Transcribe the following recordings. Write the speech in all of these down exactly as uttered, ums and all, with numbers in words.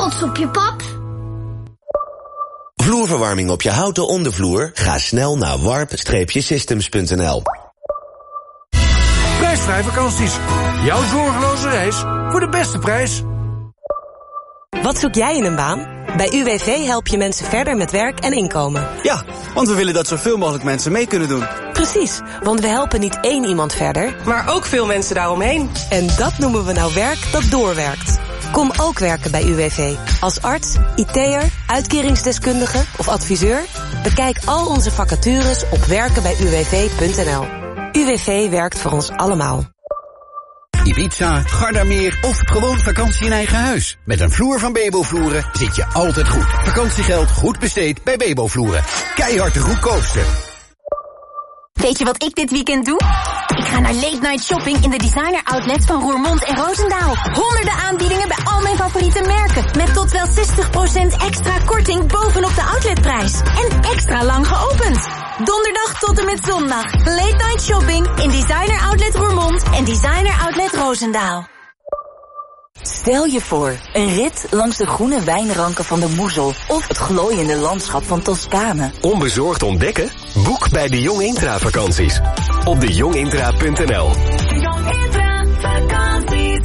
Trots op je pap. Vloerverwarming op je houten ondervloer? Ga snel naar warp systems punt n l. Prijsvrij vakanties. Jouw zorgeloze reis voor de beste prijs. Wat zoek jij in een baan? Bij U W V help je mensen verder met werk en inkomen. Ja, want we willen dat zoveel mogelijk mensen mee kunnen doen. Precies, want we helpen niet één iemand verder, maar ook veel mensen daaromheen. En dat noemen we nou werk dat doorwerkt. Kom ook werken bij U W V. Als arts, I T'er, uitkeringsdeskundige of adviseur. Bekijk al onze vacatures op werken bij u w v punt n l. U W V werkt voor ons allemaal. Ibiza, Gardameer of gewoon vakantie in eigen huis. Met een vloer van Bebo-vloeren zit je altijd goed. Vakantiegeld goed besteed bij Bebo-vloeren. Keihard de goedkoopste. Weet je wat ik dit weekend doe? Ik ga naar late night shopping in de designer outlets van Roermond en Roosendaal. Honderden aanbiedingen bij al mijn favoriete merken. Met tot wel zestig procent extra korting bovenop de outletprijs. En extra lang geopend. Donderdag tot en met zondag. Late night shopping in designer outlet Roermond en designer outlet Roosendaal. Stel je voor, een rit langs de groene wijnranken van de Moezel of het glooiende landschap van Toscane. Onbezorgd ontdekken? Boek bij de Jong Intra vakanties. Op de jong intra punt n l. Jong Intra vakanties.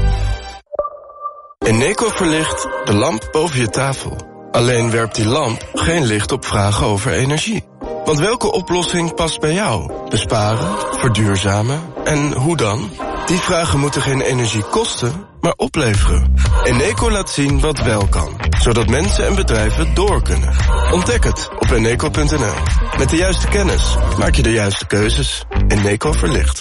Eneco verlicht de lamp boven je tafel. Alleen werpt die lamp geen licht op vragen over energie. Want welke oplossing past bij jou? Besparen, verduurzamen en hoe dan? Die vragen moeten geen energie kosten, maar opleveren. Eneco laat zien wat wel kan, zodat mensen en bedrijven door kunnen. Ontdek het op eneco punt n l. Met de juiste kennis maak je de juiste keuzes. Eneco verlicht.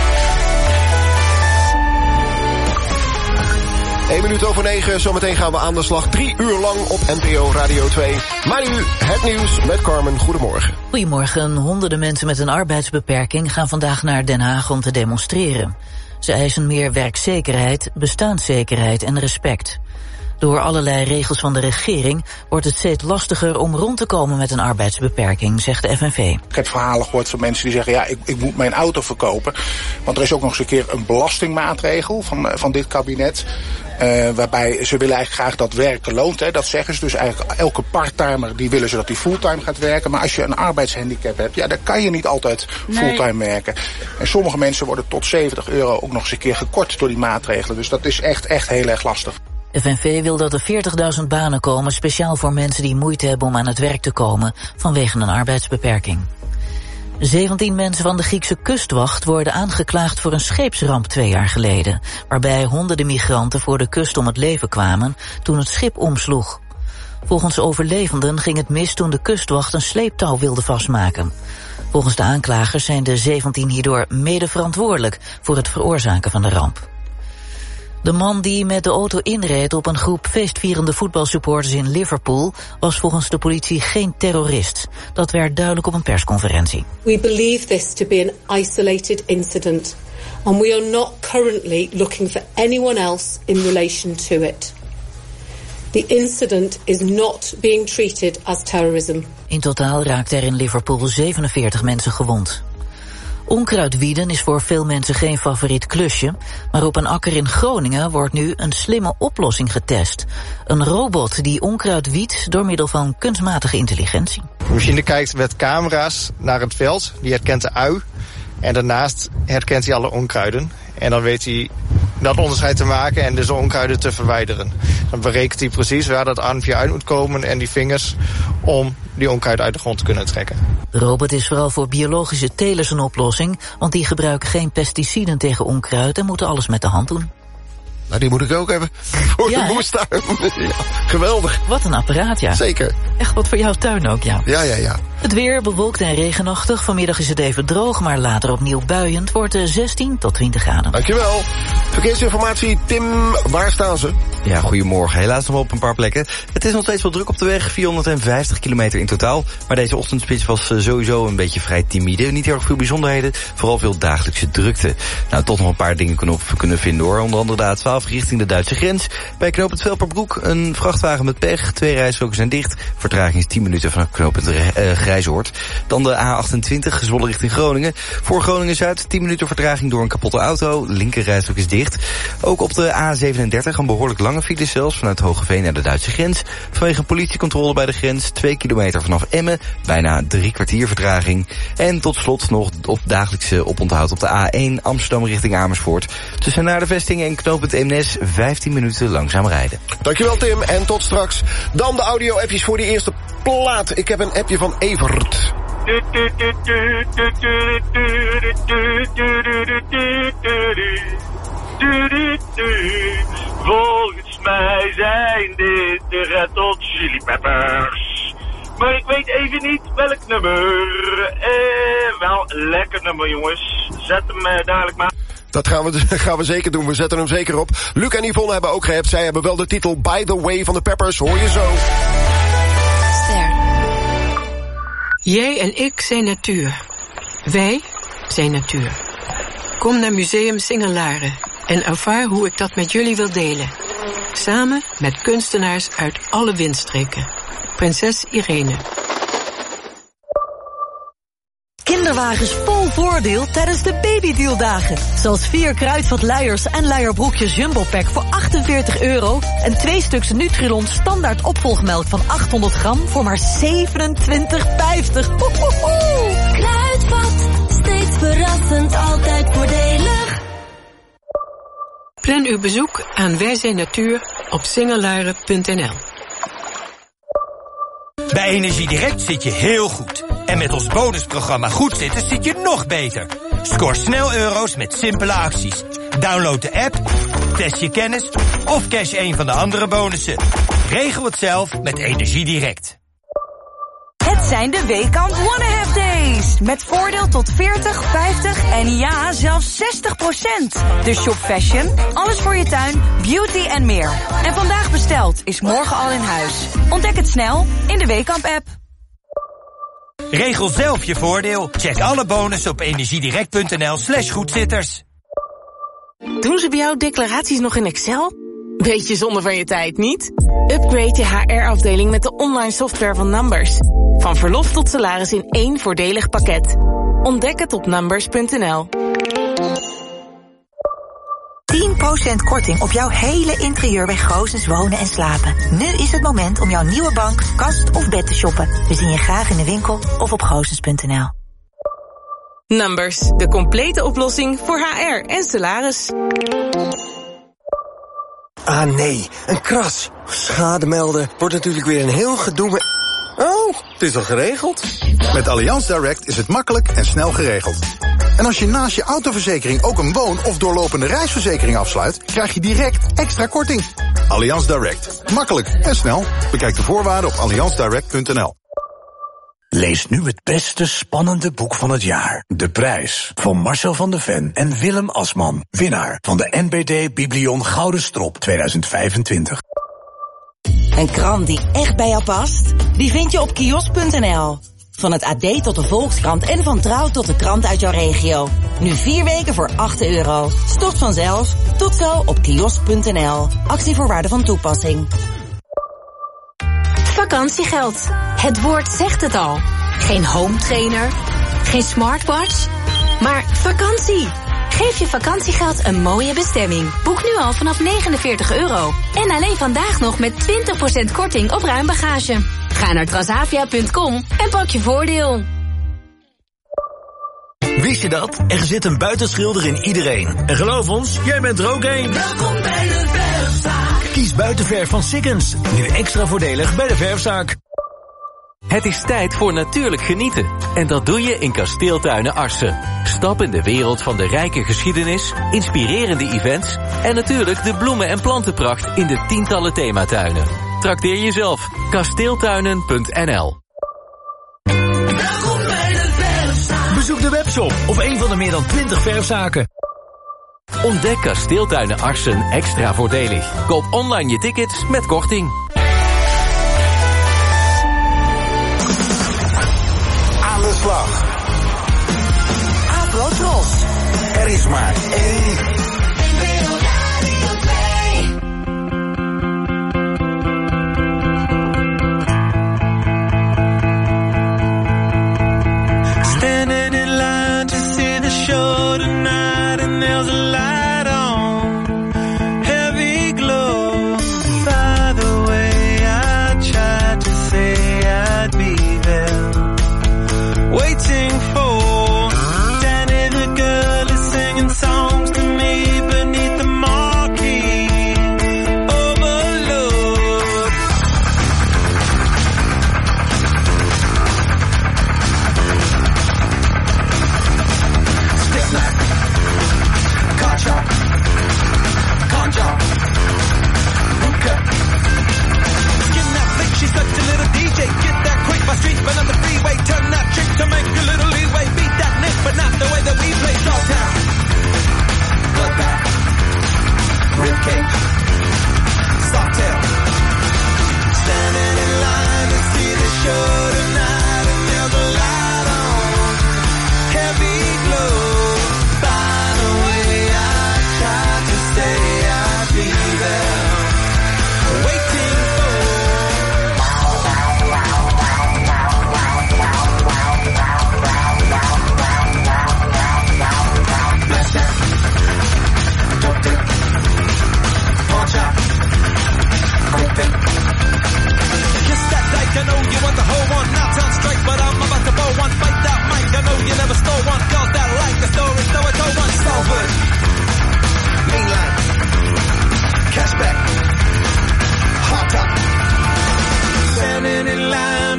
één minuut over negen, zometeen gaan we aan de slag. Drie uur lang op N P O Radio twee. Maar nu het nieuws met Carmen. Goedemorgen. Goedemorgen. Honderden mensen met een arbeidsbeperking gaan vandaag naar Den Haag om te demonstreren. Ze eisen meer werkzekerheid, bestaanszekerheid en respect. Door allerlei regels van de regering wordt het steeds lastiger om rond te komen met een arbeidsbeperking, zegt de F N V. Ik heb verhalen gehoord van mensen die zeggen, ja, ik, ik moet mijn auto verkopen. Want er is ook nog eens een keer een belastingmaatregel van, van dit kabinet. Uh, waarbij ze willen eigenlijk graag dat werken loont. Hè, dat zeggen ze. Dus eigenlijk elke parttimer die willen ze dat die fulltime gaat werken. Maar als je een arbeidshandicap hebt, ja, dan kan je niet altijd fulltime nee. werken. En sommige mensen worden tot zeventig euro ook nog eens een keer gekort door die maatregelen. Dus dat is echt, echt heel erg lastig. De F N V wil dat er veertigduizend banen komen, speciaal voor mensen die moeite hebben om aan het werk te komen vanwege een arbeidsbeperking. zeventien mensen van de Griekse kustwacht worden aangeklaagd voor een scheepsramp twee jaar geleden, waarbij honderden migranten voor de kust om het leven kwamen toen het schip omsloeg. Volgens overlevenden ging het mis toen de kustwacht een sleeptouw wilde vastmaken. Volgens de aanklagers zijn de zeventien hierdoor mede verantwoordelijk voor het veroorzaken van de ramp. De man die met de auto inreed op een groep feestvierende voetbalsupporters in Liverpool was volgens de politie geen terrorist. Dat werd duidelijk op een persconferentie. We believe this to be an isolated incident and we are not currently looking for anyone else in relation to it. The incident is not being treated as terrorism. In totaal raakten er in Liverpool zevenenveertig mensen gewond. Onkruidwieden is voor veel mensen geen favoriet klusje, maar op een akker in Groningen wordt nu een slimme oplossing getest. Een robot die onkruid wiedt door middel van kunstmatige intelligentie. De machine kijkt met camera's naar het veld, die herkent de ui en daarnaast herkent hij alle onkruiden. En dan weet hij dat onderscheid te maken en dus de onkruiden te verwijderen. Dan berekent hij precies waar dat armpje uit moet komen en die vingers om die onkruiden uit de grond te kunnen trekken. De robot is vooral voor biologische telers een oplossing, want die gebruiken geen pesticiden tegen onkruid en moeten alles met de hand doen. Nou, die moet ik ook hebben voor ja, de moestuin. Ja, geweldig. Wat een apparaat, ja. Zeker. Echt wat voor jouw tuin ook, ja. Ja, ja, ja. Het weer bewolkt en regenachtig. Vanmiddag is het even droog, maar later opnieuw buiend. Wordt zestien tot twintig graden. Dankjewel. Verkeersinformatie, Tim, waar staan ze? Ja, goedemorgen. Helaas nog wel op een paar plekken. Het is nog steeds wel druk op de weg, vierhonderdvijftig kilometer in totaal. Maar deze ochtendspits was sowieso een beetje vrij timide. Niet heel erg veel bijzonderheden, vooral veel dagelijkse drukte. Nou, toch nog een paar dingen kunnen we kunnen vinden hoor. Onder andere de A twaalf richting de Duitse grens. Bij knooppunt Velperbroek een vrachtwagen met pech. Twee rijstroken zijn dicht. Vertraging is tien minuten vanaf knooppunt uh, Grijzoord. Dan de A achtentwintig, Zwolle richting Groningen. Voor Groningen-Zuid, tien minuten vertraging door een kapotte auto. Linker rijstrook is dicht. Ook op de A zevenendertig een behoorlijk lang lange files zelfs vanuit Hogeveen naar de Duitse grens. Vanwege een politiecontrole bij de grens. Twee kilometer vanaf Emmen. Bijna drie kwartier vertraging. En tot slot nog op dagelijkse oponthoud op de A één Amsterdam richting Amersfoort. Tussen naar de vesting en knooppunt Eemnes vijftien minuten langzaam rijden. Dankjewel Tim en tot straks. Dan de audio-appjes voor die eerste plaat. Ik heb een appje van Evert. Volgens mij zijn dit de Red Hot Chili Peppers. Maar ik weet even niet welk nummer. Eh, wel, lekker nummer jongens. Zet hem eh, dadelijk maar. Dat gaan we, gaan we zeker doen, we zetten hem zeker op. Luc en Yvonne hebben ook geappt. Zij hebben wel de titel By the Way van de Peppers. Hoor je zo. Ster. Jij en ik zijn natuur. Wij zijn natuur. Kom naar Museum Singelaren en ervaar hoe ik dat met jullie wil delen. Samen met kunstenaars uit alle windstreken. Prinses Irene. Kinderwagens vol voordeel tijdens de babydealdagen. Zoals vier kruidvat luiers en luierbroekjes Jumbo Pack voor achtenveertig euro... en twee stuks Nutrilon standaard opvolgmelk van achthonderd gram voor maar zevenentwintig vijftig. Kruidvat, steeds verrassend, altijd voordelig. Plan uw bezoek aan Wij zijn Natuur op singelaren punt n l. Bij Energiedirect zit je heel goed. En met ons bonusprogramma Goed Zitten zit je nog beter. Scoor snel euro's met simpele acties. Download de app, test je kennis of cash een van de andere bonussen. Regel het zelf met Energiedirect. Het zijn de Weekamp One Half Days. Met voordeel tot veertig, vijftig en ja, zelfs zestig procent. Dus shop fashion, alles voor je tuin, beauty en meer. En vandaag besteld is morgen al in huis. Ontdek het snel in de Weekamp-app. Regel zelf je voordeel. Check alle bonussen op energiedirect punt n l slash goedzitters. Doen ze bij jou declaraties nog in Excel? Beetje zonde van je tijd, niet? Upgrade je H R-afdeling met de online software van Numbers. Van verlof tot salaris in één voordelig pakket. Ontdek het op numbers punt n l. tien procent korting op jouw hele interieur bij Goossens Wonen en Slapen. Nu is het moment om jouw nieuwe bank, kast of bed te shoppen. We zien je graag in de winkel of op goossens punt n l. Numbers, de complete oplossing voor H R en salaris. Ah nee, een kras. Schade melden wordt natuurlijk weer een heel gedoe met... Oh, het is al geregeld. Met Allianz Direct is het makkelijk en snel geregeld. En als je naast je autoverzekering ook een woon- of doorlopende reisverzekering afsluit, krijg je direct extra korting. Allianz Direct. Makkelijk en snel. Bekijk de voorwaarden op allianz direct punt n l. Lees nu het beste spannende boek van het jaar. De Prijs van Marcel van der Ven en Willem Asman. Winnaar van de N B D Biblion Gouden Strop tweeduizend vijfentwintig. Een krant die echt bij jou past? Die vind je op kiosk punt n l. Van het A D tot de Volkskrant en van Trouw tot de krant uit jouw regio. Nu vier weken voor acht euro. Stort vanzelf. Tot zo op kiosk punt n l. Actievoorwaarden van toepassing. Vakantiegeld. Het woord zegt het al. Geen home trainer, geen smartwatch, maar vakantie. Geef je vakantiegeld een mooie bestemming. Boek nu al vanaf negenenveertig euro. En alleen vandaag nog met twintig procent korting op ruimbagage. Ga naar transavia punt com en pak je voordeel. Wist je dat? Er zit een buitenschilder in iedereen. En geloof ons, jij bent er ook één. Welkom bij de Verfzaak. Kies buitenverf van Sikkens. Nu extra voordelig bij de Verfzaak. Het is tijd voor natuurlijk genieten. En dat doe je in Kasteeltuinen Arsen. Stap in de wereld van de rijke geschiedenis, inspirerende events en natuurlijk de bloemen- en plantenpracht in de tientallen thematuinen. Trakteer jezelf. kasteeltuinen punt n l. Welkom bij de Verfzaak. Bezoek de webshop of een van de meer dan twintig verfzaken. Ontdek Kasteeltuinen Arsen extra voordelig. Koop online je tickets met korting. Aan de slag. Avrotros. Er is maar één. Standing in line to see the show tonight, and there's a light on, heavy glow.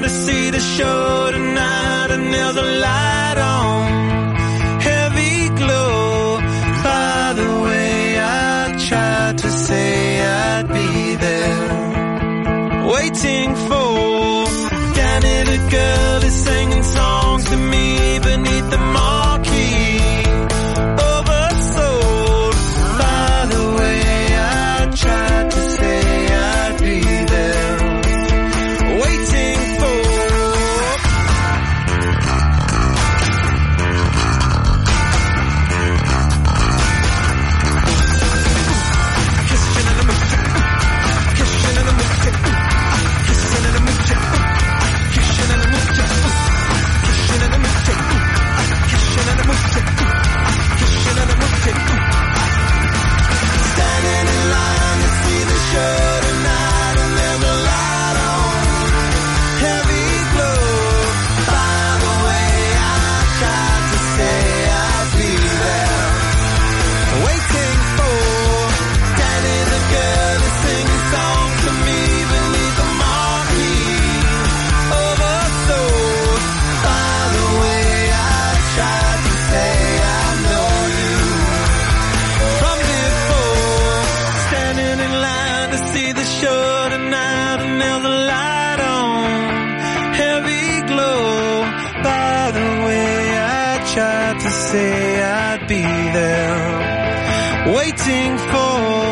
to see the show tonight, and there's a light on, heavy glow. By the way, I tried to say I'd be there, waiting for Danny the girl is singing songs to me beneath the marquee. Oversold. By the way, I tried to say I'd be there, waiting for. Kissing in the mood, kissing in the mood, kissing in the mood, kissing in the mood, kissing in the mood, kissing in the mood, kissing in the mood. Standing in line to see the show tonight, and there's a light on, heavy glow. By the way, I tried to say I'd be there, waiting for Danny the girl to sing songs to me beneath the marquee. Oversold. By the way, I tried to say I know you from before. Standing in line to see the show tonight, and there's a light on, heavy glow. By the way, I tried to say I'd be there, waiting for.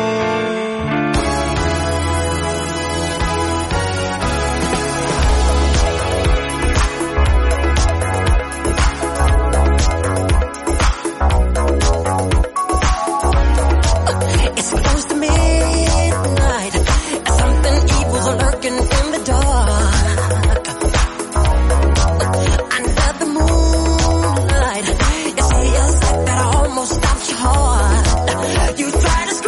It's close to midnight. Something evil's lurking in the dark. Under the moonlight, you see a sight that almost stops your heart. You try to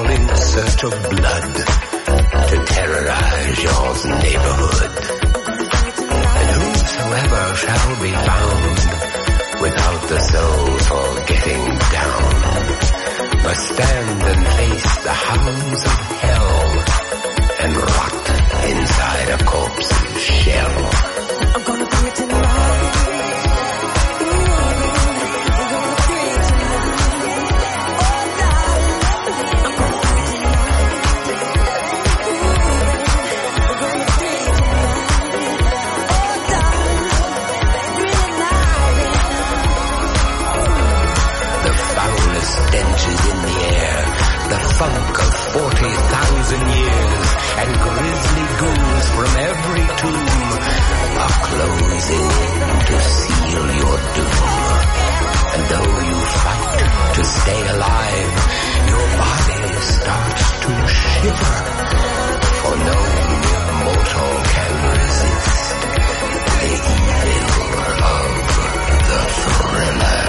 out in search of blood to terrorize your neighborhood. And whosoever shall be found without the soul for getting down must stand and face the hounds of hell and rot inside a corpse's shell. I'm gonna do it tonight. Stenches in the air, the funk of forty thousand years, and grisly ghouls from every tomb are closing in to seal your doom. And though you fight to stay alive, your body starts to shiver, for no mere mortal can resist the evil of the thriller.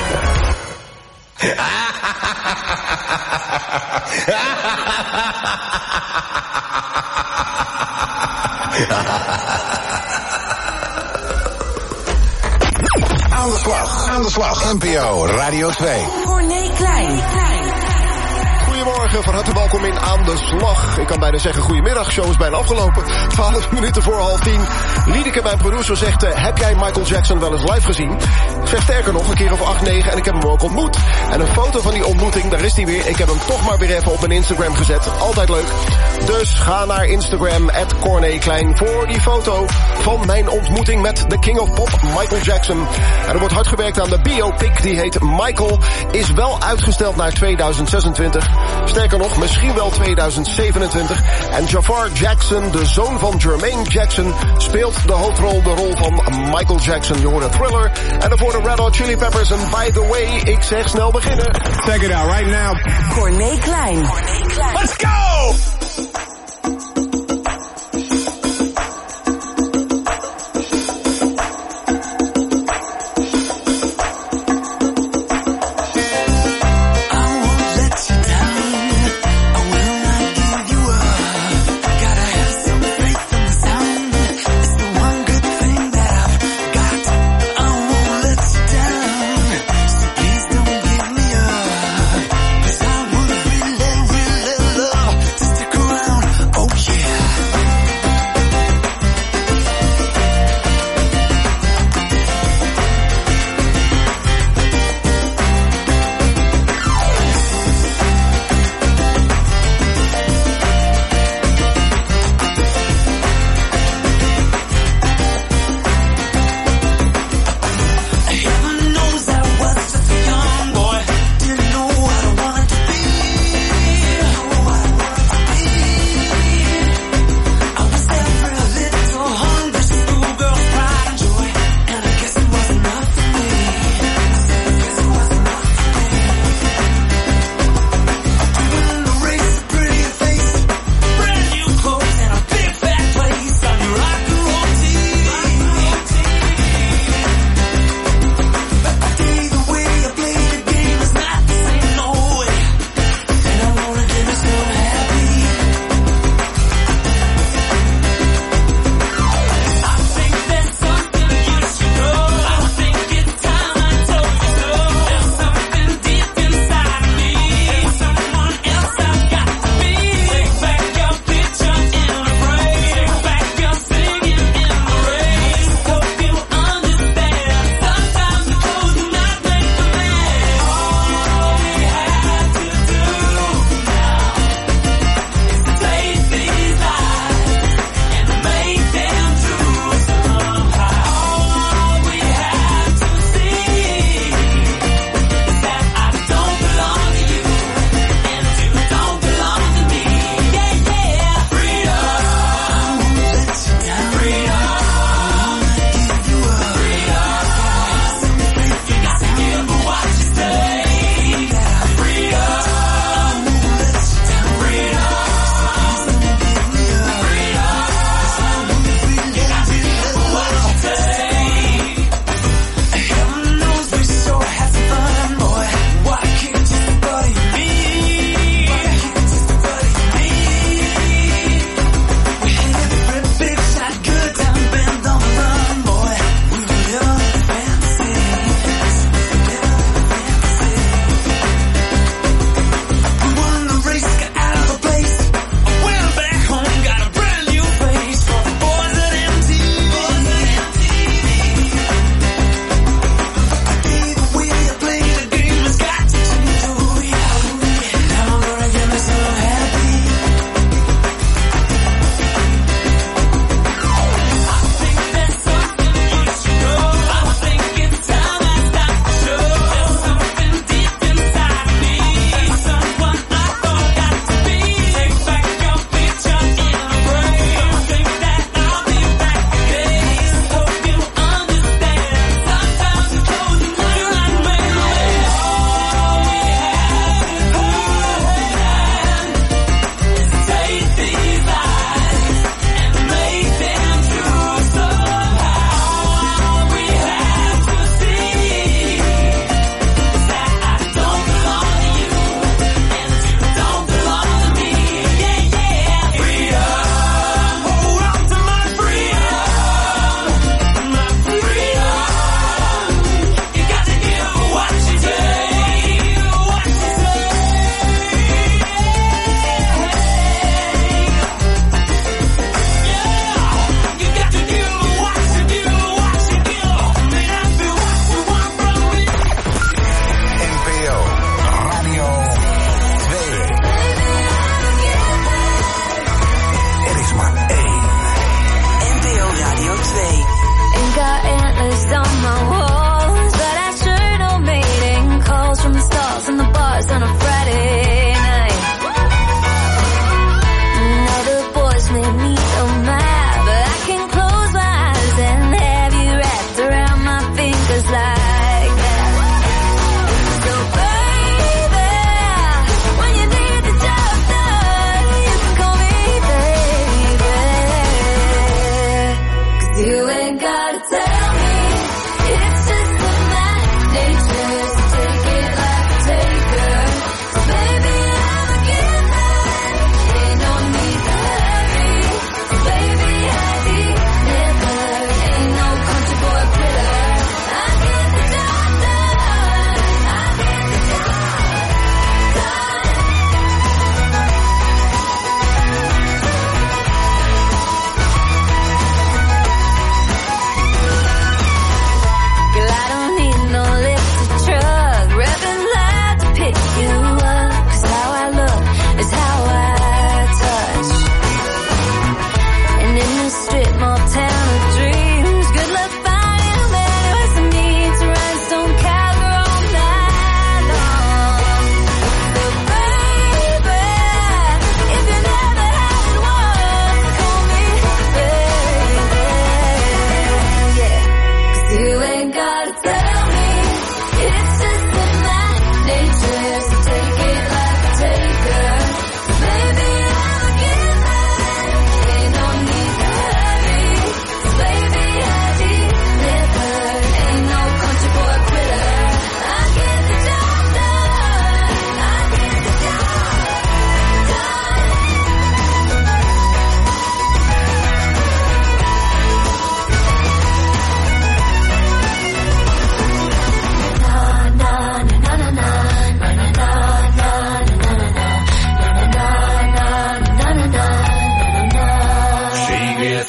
Aan de slag, aan de slag. N P O Radio twee. Corné Klein. Goedemorgen, van harte welkom in Aan de Slag. Ik kan bijna zeggen goedemiddag, show is bijna afgelopen. twaalf minuten voor half tien. Liedeke, mijn producer, zegt, uh, heb jij Michael Jackson wel eens live gezien? Ik zeg sterker nog, een keer of acht, negen en ik heb hem ook ontmoet. En een foto van die ontmoeting, daar is hij weer. Ik heb hem toch maar weer even op mijn Instagram gezet. Altijd leuk. Dus ga naar Instagram, at Corné Klein, voor die foto van mijn ontmoeting met de King of Pop, Michael Jackson. En er wordt hard gewerkt aan de biopic, die heet Michael. Is wel uitgesteld naar tweeduizend zesentwintig. Sterker nog, misschien wel tweeduizend zevenentwintig. En Jafar Jackson, de zoon van Jermaine Jackson, speelt de hoofdrol, de rol van Michael Jackson. Je hoort een Thriller. En daarvoor de Red Hot Chili Peppers. En by the way, ik zeg snel beginnen. Check it out right now. Corné Klein. Let's go! Around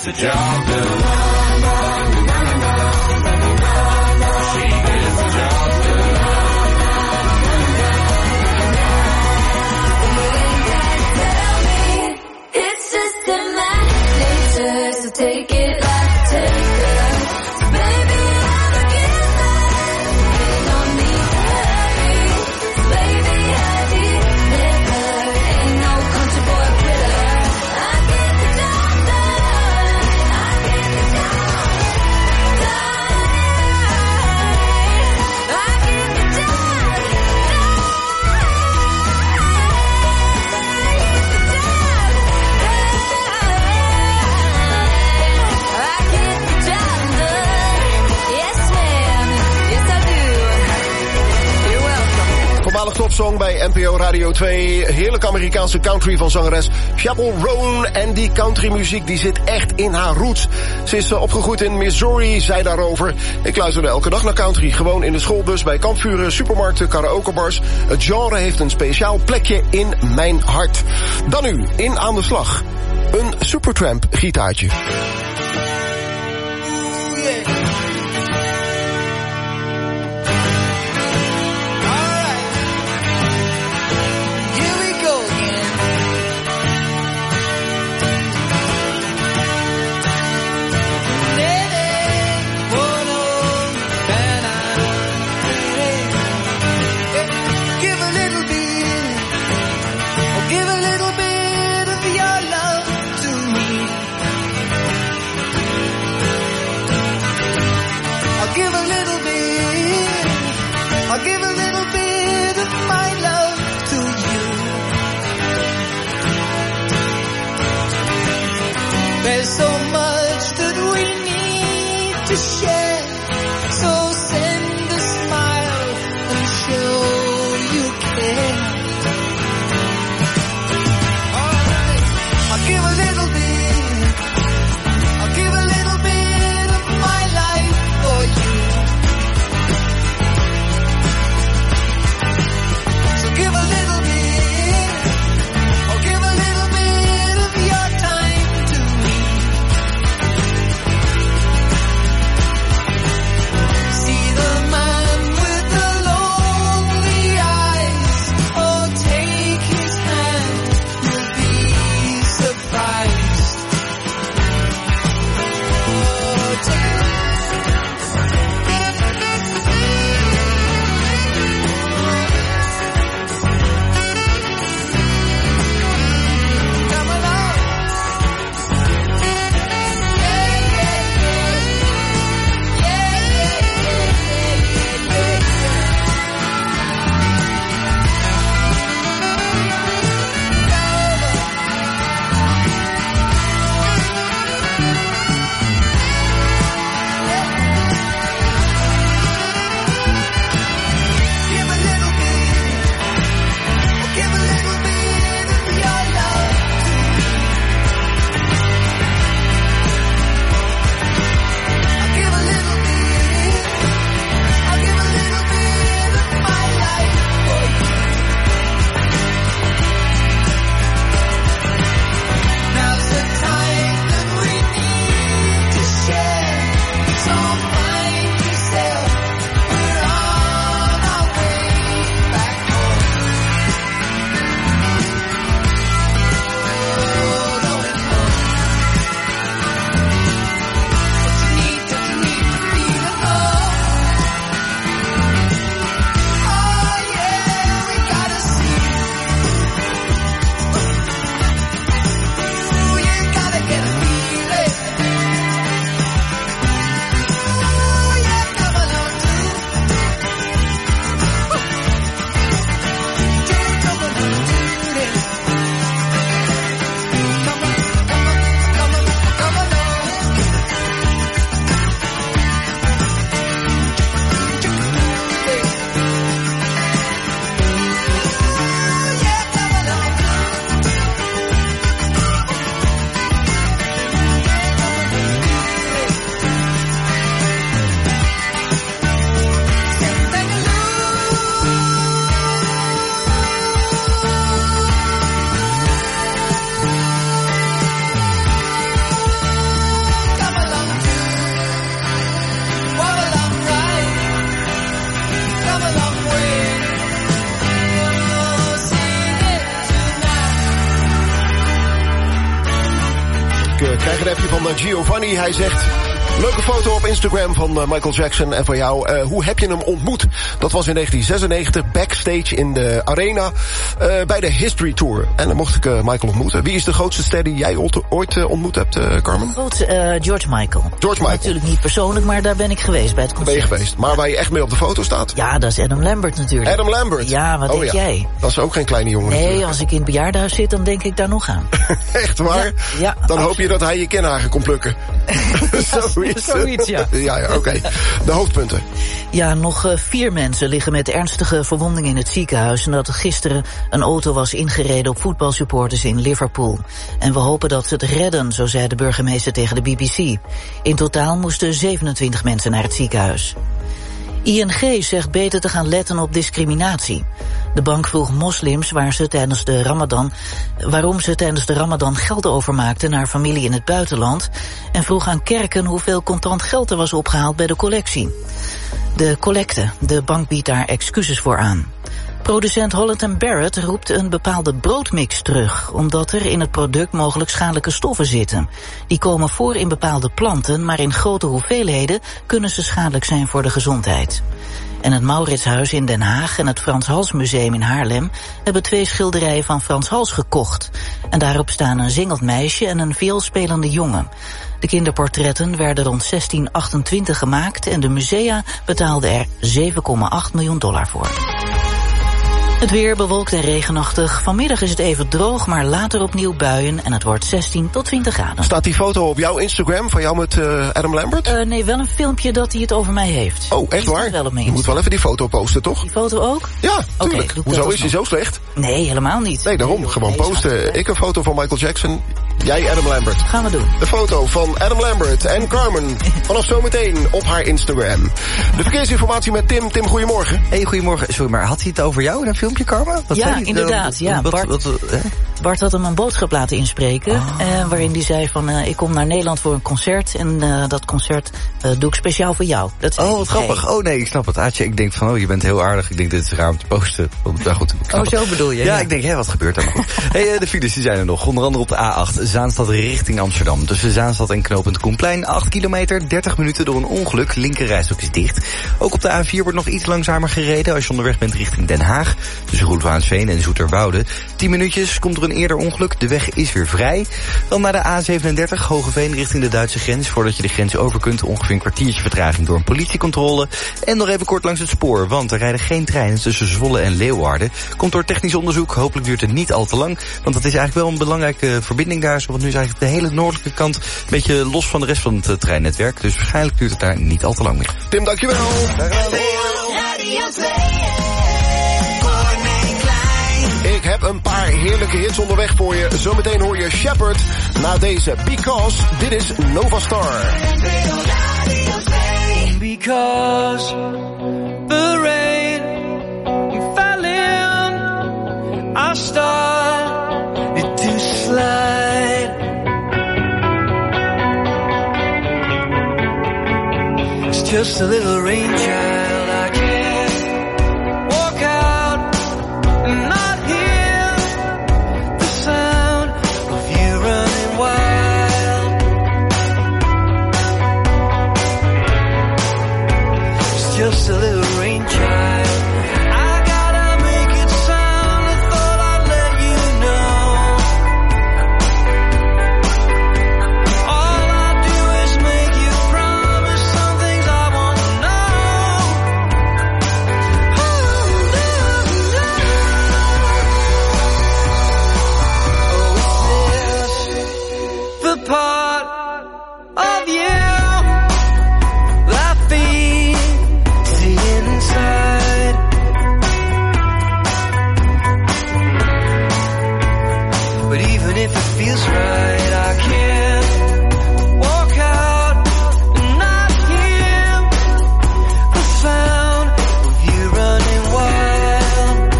gets a job done. She gets a job done. Tell me, it's just in my nature, so take it like taker. Baby, I'm a giver, ain't no need to hurry. Baby, I deliver, ain't no country boy quitter. I get the job done, I get the job done. I get the job done. Voormalig topsong bij N P O Radio twee. Heerlijke Amerikaanse country van zangeres Chappell Roan. En die countrymuziek die zit echt in haar roots. Ze is opgegroeid in Missouri, zei daarover. Ik luisterde elke dag naar country. Gewoon in de schoolbus, bij kampvuren, supermarkten, karaokebars. Het genre heeft een speciaal plekje in mijn hart. Dan nu, in Aan de Slag. Een Supertramp gitaartje. Give a little bit of your love to me. uh, krijg een appje van uh, Giovanni. Hij zegt... Leuke foto op Instagram van uh, Michael Jackson. En van jou, uh, hoe heb je hem ontmoet? Dat was in negentien zesennegentig, backstage in de Arena, uh, bij de History Tour. En dan mocht ik uh, Michael ontmoeten. Wie is de grootste ster die jij ooit, ooit uh, ontmoet hebt, uh, Carmen? Grootste, uh, George Michael. George Michael. Natuurlijk niet persoonlijk, maar daar ben ik geweest bij het concert. Ben je geweest? Maar waar je echt mee op de foto staat? Ja, dat is Adam Lambert natuurlijk. Adam Lambert? Ja, wat oh, denk ja. jij? Dat is ook geen kleine jongen. Nee, natuurlijk. als ik in het bejaardenhuis zit, dan denk ik daar nog aan. Echt waar? Ja, ja, dan hoop je dat hij je kinhagen kon plukken. Zoiets. Zoiets, ja. Ja, ja, oké. Okay. De hoofdpunten. Ja, nog uh, vier mensen liggen met ernstige verwondingen in het ziekenhuis... nadat er gisteren een auto was ingereden op voetbalsupporters in Liverpool. En we hopen dat ze het redden, zo zei de burgemeester tegen de B B C. In totaal moesten zevenentwintig mensen naar het ziekenhuis. I N G zegt beter te gaan letten op discriminatie. De bank vroeg moslims waar ze tijdens de Ramadan, waarom ze tijdens de Ramadan geld overmaakten naar familie in het buitenland... en vroeg aan kerken hoeveel contant geld er was opgehaald bij de collectie. De collecte, de bank biedt daar excuses voor aan. Producent Holland en Barrett roept een bepaalde broodmix terug... omdat er in het product mogelijk schadelijke stoffen zitten. Die komen voor in bepaalde planten, maar in grote hoeveelheden... kunnen ze schadelijk zijn voor de gezondheid. En het Mauritshuis in Den Haag en het Frans Hals Museum in Haarlem... hebben twee schilderijen van Frans Hals gekocht. En daarop staan een zingend meisje en een vioolspelende jongen. De kinderportretten werden rond zestien achtentwintig gemaakt... en de musea betaalden er zeven komma acht miljoen dollar voor. Het weer bewolkt en regenachtig. Vanmiddag is het even droog, maar later opnieuw buien... en het wordt zestien tot twintig graden. Staat die foto op jouw Instagram van jou met uh, Adam Lambert? Uh, nee, wel een filmpje dat hij het over mij heeft. Oh, echt waar? Wel op je moet wel even die foto posten, toch? Die foto ook? Ja, tuurlijk. Okay, hoezo is hij zo slecht? Nee, helemaal niet. Nee, daarom. Gewoon posten. Ik een foto van Michael Jackson. Jij Adam Lambert. Gaan we doen. De foto van Adam Lambert en Carmen. Vanaf zometeen op haar Instagram. De verkeersinformatie met Tim. Tim, goedemorgen. Hey, goedemorgen. Sorry, maar had hij het over jou in een filmpje, Carmen? Wat ja, inderdaad. Ja, wat, Bart, wat, wat, Bart had hem een boodschap laten inspreken. Oh. Uh, waarin hij zei van, uh, ik kom naar Nederland voor een concert. En uh, dat concert uh, doe ik speciaal voor jou. Dat oh, wat grappig. Oh nee, ik snap het. Aatje, ik denk van, oh, je bent heel aardig. Ik denk, dit is raar om te posten. Nou, goed, oh, zo bedoel je? Ja, ja, ik denk, hé, wat gebeurt er nou? Hey, de files die zijn er nog. Onder andere op de A acht, Zaanstad richting Amsterdam. Tussen Zaanstad en knooppunt Koenplein. acht kilometer, dertig minuten door een ongeluk. Linkerrijstok is dicht. Ook op de A vier wordt nog iets langzamer gereden als je onderweg bent richting Den Haag. Tussen Roelvaansveen en Zoeterwoude. tien minuutjes, komt er een eerder ongeluk. De weg is weer vrij. Dan naar de A zevenendertig, Hogeveen richting de Duitse grens. Voordat je de grens over kunt, ongeveer een kwartiertje vertraging door een politiecontrole. En nog even kort langs het spoor, want er rijden geen treinen tussen Zwolle en Leeuwarden. Komt door technisch onderzoek, hopelijk duurt het niet al te lang. Want dat is eigenlijk wel een belangrijke verbinding daar. Want nu is eigenlijk de hele noordelijke kant een beetje los van de rest van het uh, treinnetwerk. Dus waarschijnlijk duurt het daar niet al te lang meer. Tim, dankjewel. Ik heb een paar heerlijke hits onderweg voor je. Zometeen hoor je Shepherd na deze. Because dit is Nova Star. Because the rain fell in, I started to slide. It's just a little rain, child. I can't walk out and not hear the sound of you running wild. It's just a little rain, child. I gotta make it sound. I thought I'd let you know. All I do is make you promise some things I won't know. Oh, is this the part of you that feeds the inside? But even if it feels right, I can't walk out and not hear the sound of you running wild.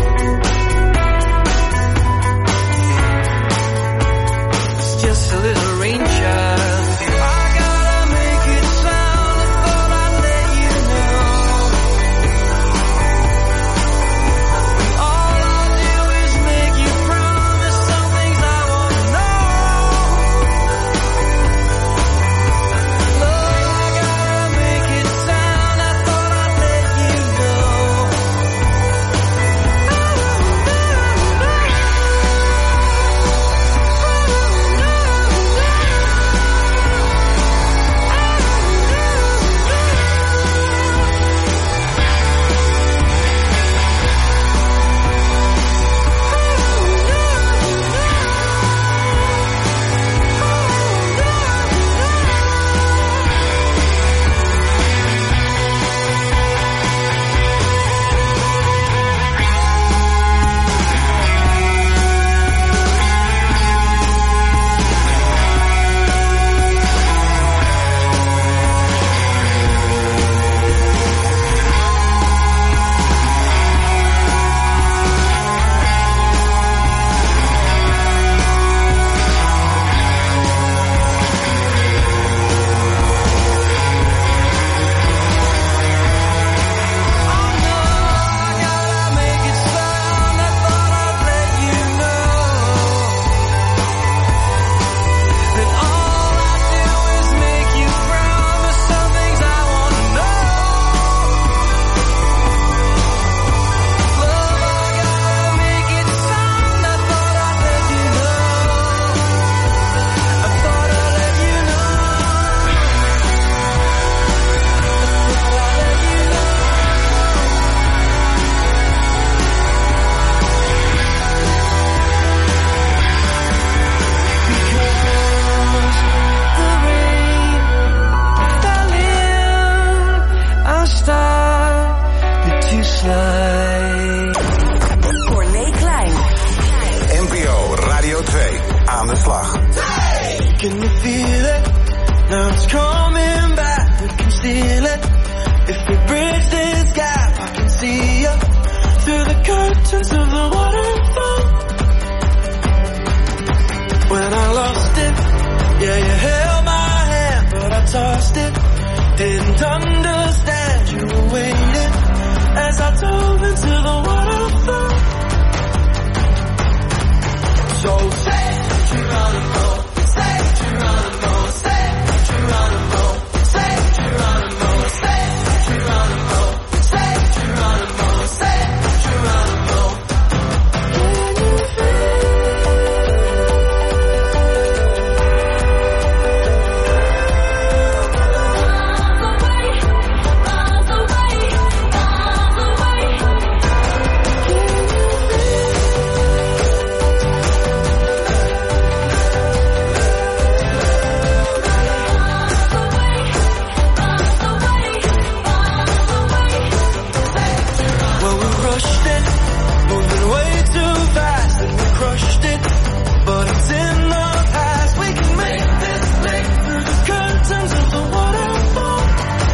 It's just a little rain, child. I gotta make it sound. I thought I'd let you know. All I do is make you promise some things I won't know. Yeah, you held my hand, but I tossed it. Didn't understand you were waiting as I dove into the waterfall. So say Geronimo, say Geronimo, say Geronimo, say Geronimo, say Geronimo, say Geronimo, say Geronimo. Can you crushed it, but it's in the past. We can make this leap through the curtains of the waterfall.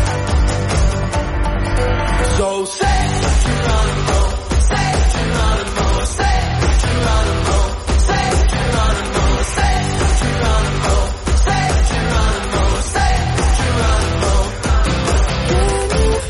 So say Geronimo, say Geronimo, say Geronimo, say Geronimo, say Geronimo, say Geronimo, say Geronimo. Can you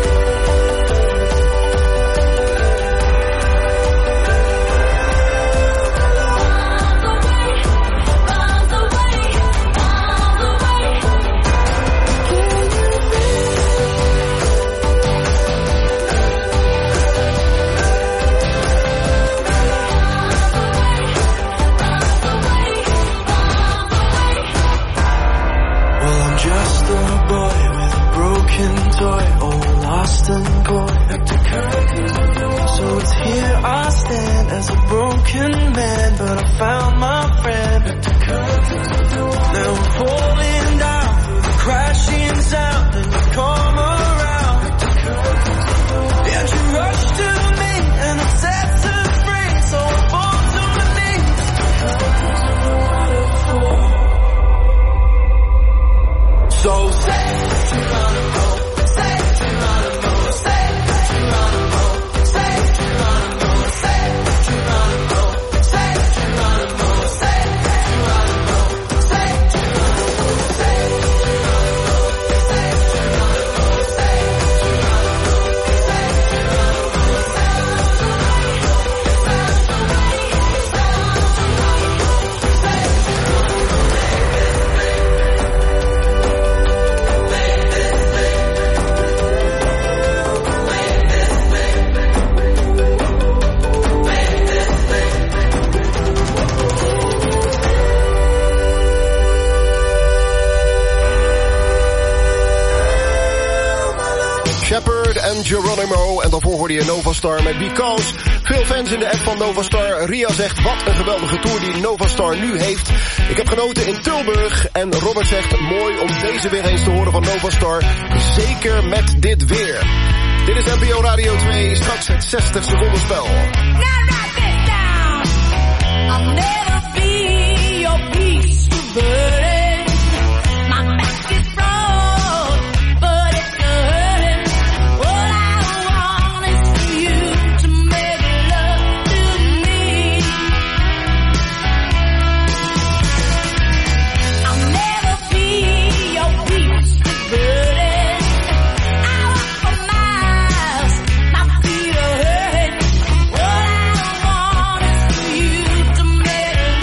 toy, all lost and gone. So it's here I stand as a broken man, but I found my friend. Now I'm falling down through the crashing sound, and you come around. And you rush to me, and it sets us free. So I fall to my knees. So say Geronimo. Shepard en Geronimo. En daarvoor hoorde je Novastar met Because. Veel fans in de app van Novastar. Ria zegt, wat een geweldige tour die Novastar nu heeft. Ik heb genoten in Tilburg. En Robert zegt, mooi om deze weer eens te horen van Novastar. Zeker met dit weer. Dit is N P O Radio twee. Straks het zestig seconden spel. Now write this down. I'll never be your piece of burden. My back is broad, but it's hurting. All I want is for you to make love to me. I'll never be your piece of burden. I walk for miles, my feet are hurting. All I want is for you to make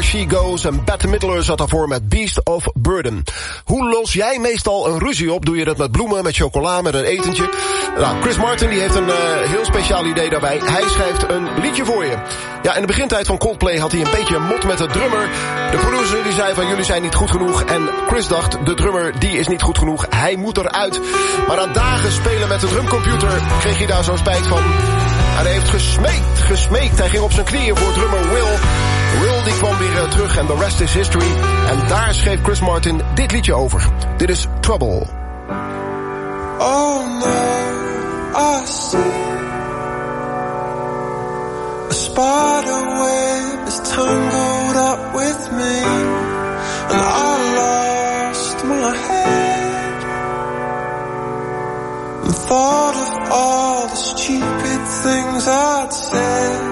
She Goes. En Bette Midler zat daarvoor met Beast of Burden. Hoe los jij meestal een ruzie op? Doe je dat met bloemen, met chocola, met een etentje? Nou, Chris Martin die heeft een uh, heel speciaal idee daarbij. Hij schrijft een liedje voor je. Ja, in de begintijd van Coldplay had hij een beetje een mot met de drummer. De producer die zei van jullie zijn niet goed genoeg. En Chris dacht, de drummer die is niet goed genoeg. Hij moet eruit. Maar na dagen spelen met de drumcomputer kreeg hij daar zo'n spijt van. En hij heeft gesmeekt, gesmeekt. Hij ging op zijn knieën voor drummer Will. Will die kwam weer uh, terug en the rest is history. En daar schreef Chris Martin dit liedje over. Dit is Trouble. Oh no, I see a spider web is tangled up with me, and I lost my head and thought of all the stupid things I'd said.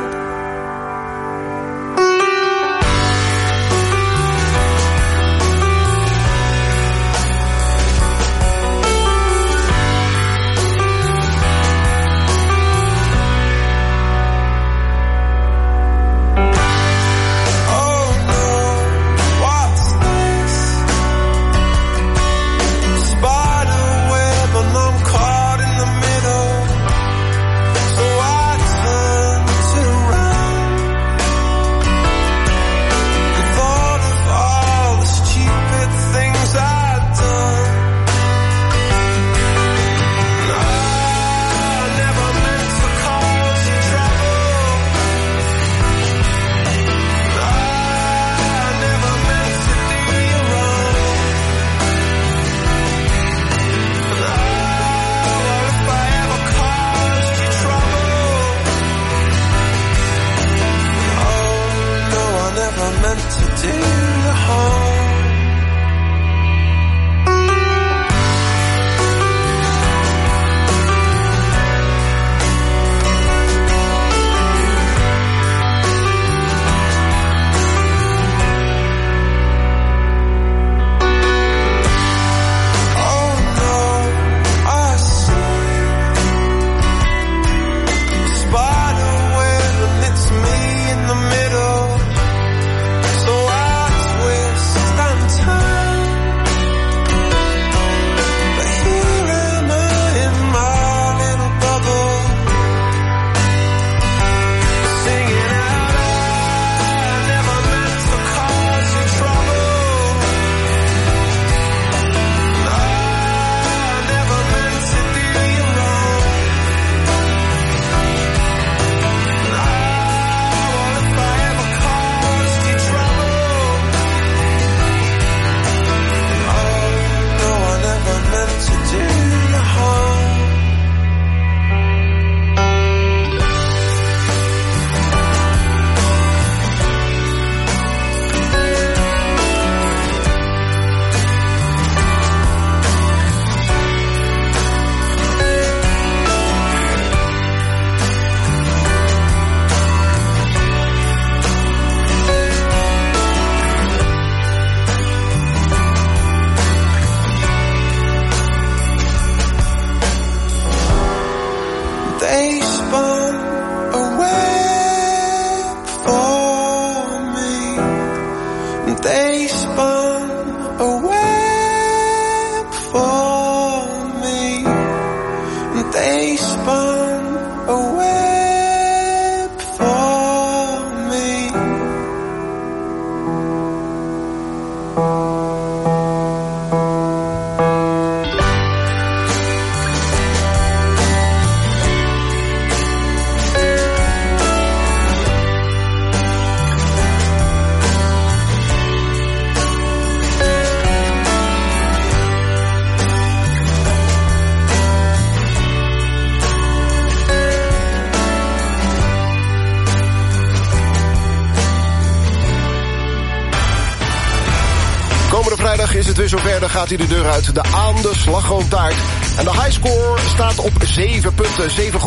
Is het weer zover, dan gaat hij de deur uit. De aan de slagroomtaart. En de highscore staat op zeven punten. zeven goed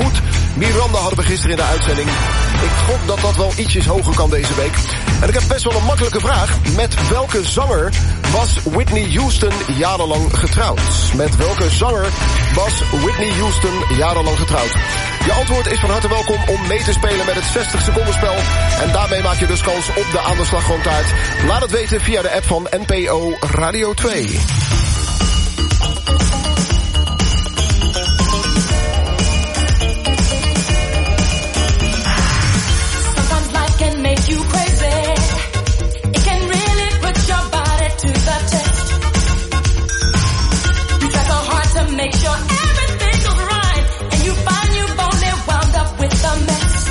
Miranda hadden we gisteren in de uitzending. Ik gok dat dat wel ietsjes hoger kan deze week. En ik heb best wel een makkelijke vraag. Met welke zanger was Whitney Houston jarenlang getrouwd? Met welke zanger was Whitney Houston jarenlang getrouwd? Je antwoord is van harte welkom om mee te spelen met het zestig seconden spel. En daarmee maak je dus kans op de aan de slagroomtaart. Laat het weten via de app van N P O Radio twee. Make sure everything goes right, and you find you've only wound up with a mess.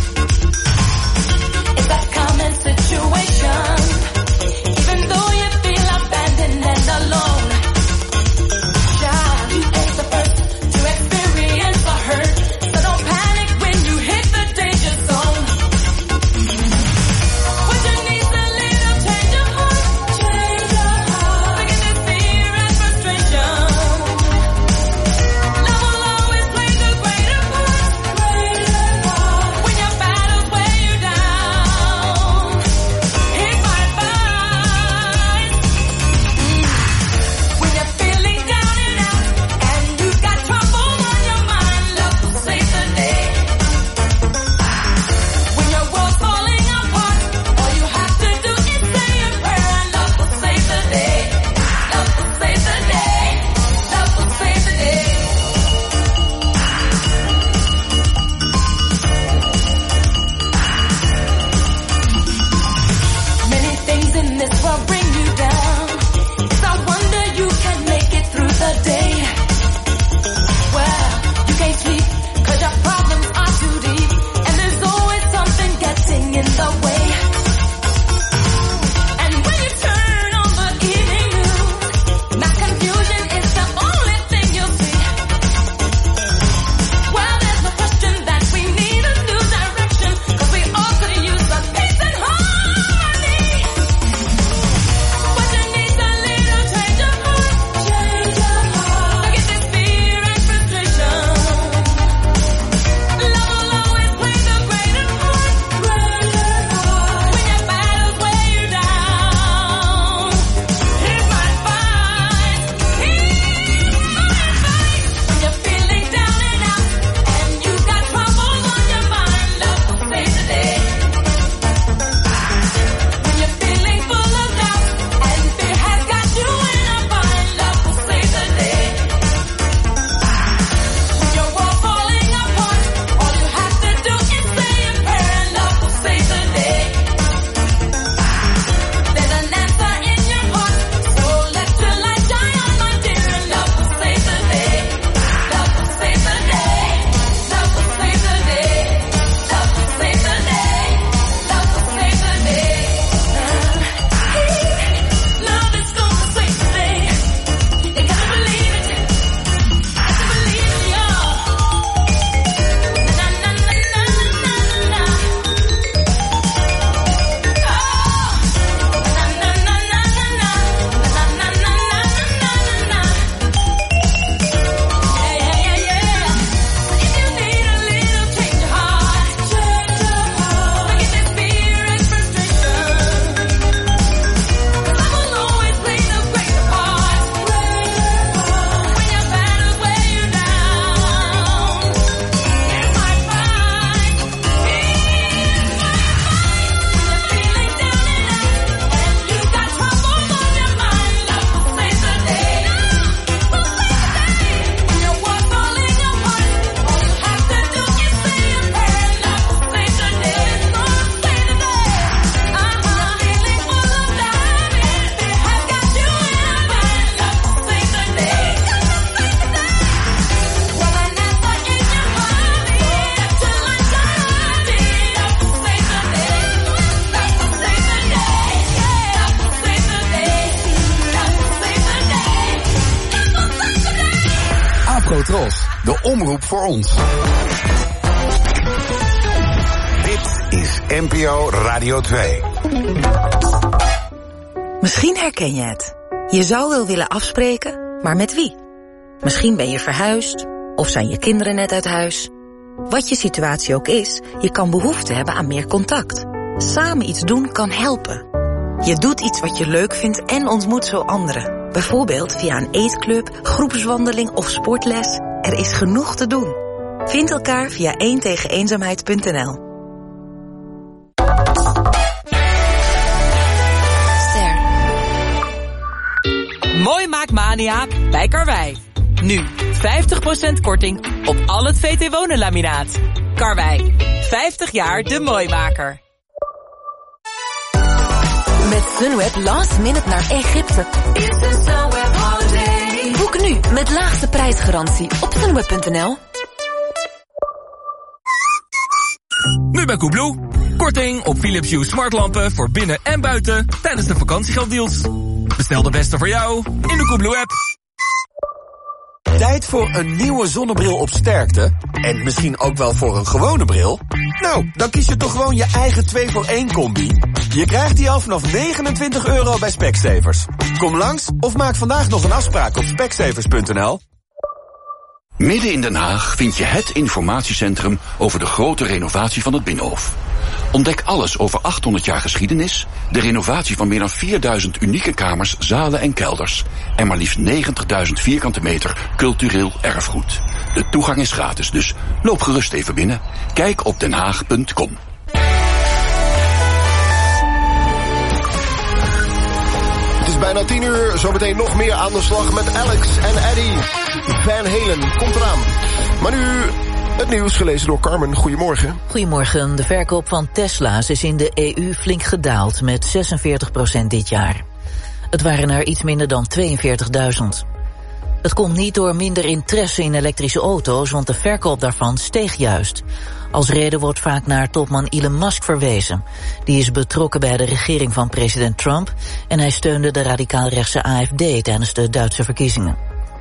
It's that common situation, even though you feel abandoned and alone. Child, you ain't the first to experience the hurt, so don't panic when you hit the danger zone. What you need's a little change of heart, change of heart. Forget this fear and frustration. Tros, de omroep voor ons. Dit is N P O Radio twee. Misschien herken je het. Je zou wel willen afspreken, maar met wie? Misschien ben je verhuisd, of zijn je kinderen net uit huis. Wat je situatie ook is, je kan behoefte hebben aan meer contact. Samen iets doen kan helpen. Je doet iets wat je leuk vindt en ontmoet zo anderen. Bijvoorbeeld via een eetclub, groepswandeling of sportles. Er is genoeg te doen. Vind elkaar via één tegen eenzaamheid punt n l. Mooi maakt Mania bij Karwei. Nu vijftig procent korting op al het V T Wonen laminaat. Karwei, vijftig jaar de mooimaker. Met Sunweb last minute naar Egypte. Boek nu met laagste prijsgarantie op sunweb punt n l. Nu bij Coolblue. Korting op Philips Hue smartlampen voor binnen en buiten tijdens de vakantiegelddeals. Bestel de beste voor jou in de Coolblue-app. Tijd voor een nieuwe zonnebril op sterkte? En misschien ook wel voor een gewone bril? Nou, dan kies je toch gewoon je eigen twee voor één combi. Je krijgt die al vanaf negenentwintig euro bij Specsavers. Kom langs of maak vandaag nog een afspraak op specsavers punt n l. Midden in Den Haag vind je het informatiecentrum over de grote renovatie van het Binnenhof. Ontdek alles over achthonderd jaar geschiedenis, de renovatie van meer dan vierduizend unieke kamers, zalen en kelders en maar liefst negentigduizend vierkante meter cultureel erfgoed. De toegang is gratis, dus loop gerust even binnen. Kijk op den haag punt com. Het is bijna tien uur, zometeen nog meer aan de slag met Alex en Eddie. Van Halen komt eraan. Maar nu het nieuws gelezen door Carmen. Goedemorgen. Goedemorgen. De verkoop van Tesla's is in de E U flink gedaald met zesenveertig procent dit jaar. Het waren er iets minder dan tweeënveertigduizend. Het komt niet door minder interesse in elektrische auto's, want de verkoop daarvan steeg juist. Als reden wordt vaak naar topman Elon Musk verwezen. Die is betrokken bij de regering van president Trump en hij steunde de radicaal-rechtse A F D tijdens de Duitse verkiezingen.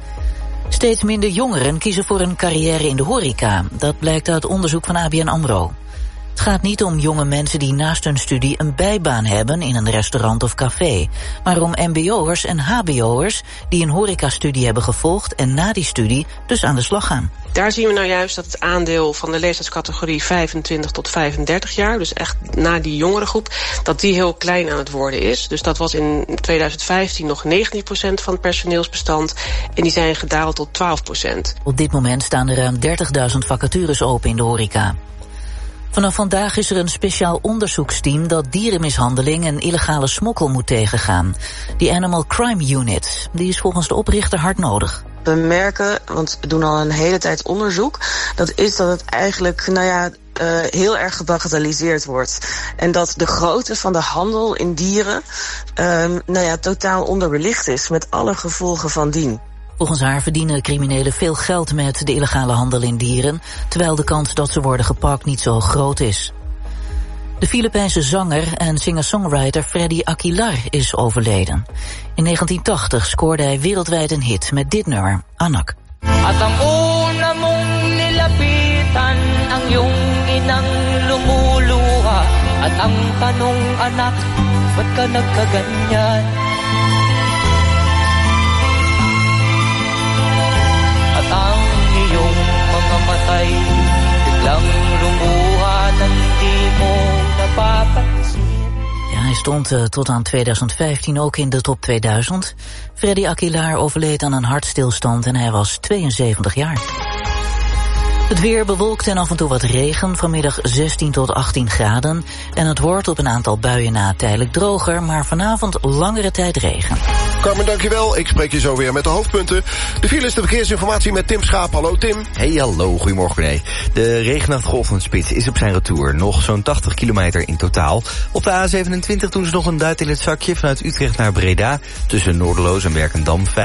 Steeds minder jongeren kiezen voor een carrière in de horeca. Dat blijkt uit onderzoek van A B N AMRO. Het gaat niet om jonge mensen die naast hun studie een bijbaan hebben in een restaurant of café, maar om mbo'ers en hbo'ers die een horecastudie hebben gevolgd en na die studie dus aan de slag gaan. Daar zien we nou juist dat het aandeel van de leeftijdscategorie vijfentwintig tot vijfendertig jaar, dus echt na die jongere groep, dat die heel klein aan het worden is. Dus dat was in tweeduizend vijftien nog negentien procent van het personeelsbestand en die zijn gedaald tot twaalf procent. Op dit moment staan er ruim dertigduizend vacatures open in de horeca. Vanaf vandaag is er een speciaal onderzoeksteam dat dierenmishandeling en illegale smokkel moet tegengaan. Die Animal Crime Unit, die is volgens de oprichter hard nodig. We merken, want we doen al een hele tijd onderzoek, dat is dat het eigenlijk, nou ja, uh, heel erg gebagatelliseerd wordt. En dat de grootte van de handel in dieren, uh, nou ja, totaal onderbelicht is, met alle gevolgen van dien. Volgens haar verdienen criminelen veel geld met de illegale handel in dieren, terwijl de kans dat ze worden gepakt niet zo groot is. De Filipijnse zanger en singer-songwriter Freddy Aguilar is overleden. In negentien tachtig scoorde hij wereldwijd een hit met dit nummer, Anak. At ang una mong nilapitan ang iyong inang lumuluha at ang tanong anak, ba't ka nagkaganyan? At ang iyong mga matay biglang lumuha nang di mo napapansin. Ja, hij stond uh, tot aan tweeduizend vijftien ook in de top tweeduizend. Freddy Aguilar overleed aan een hartstilstand en hij was tweeënzeventig jaar. Het weer bewolkt en af en toe wat regen, vanmiddag zestien tot achttien graden. En het wordt op een aantal buien na tijdelijk droger, maar vanavond langere tijd regen. Carmen, dankjewel. Ik spreek je zo weer met de hoofdpunten. De file is de verkeersinformatie met Tim Schaap. Hallo Tim. Hey, hallo. Goedemorgen René. De regenachtige ochtendspits is op zijn retour. Nog zo'n tachtig kilometer in totaal. Op de A zevenentwintig doen ze nog een duit in het zakje vanuit Utrecht naar Breda. Tussen Noorderloos en Werkendam.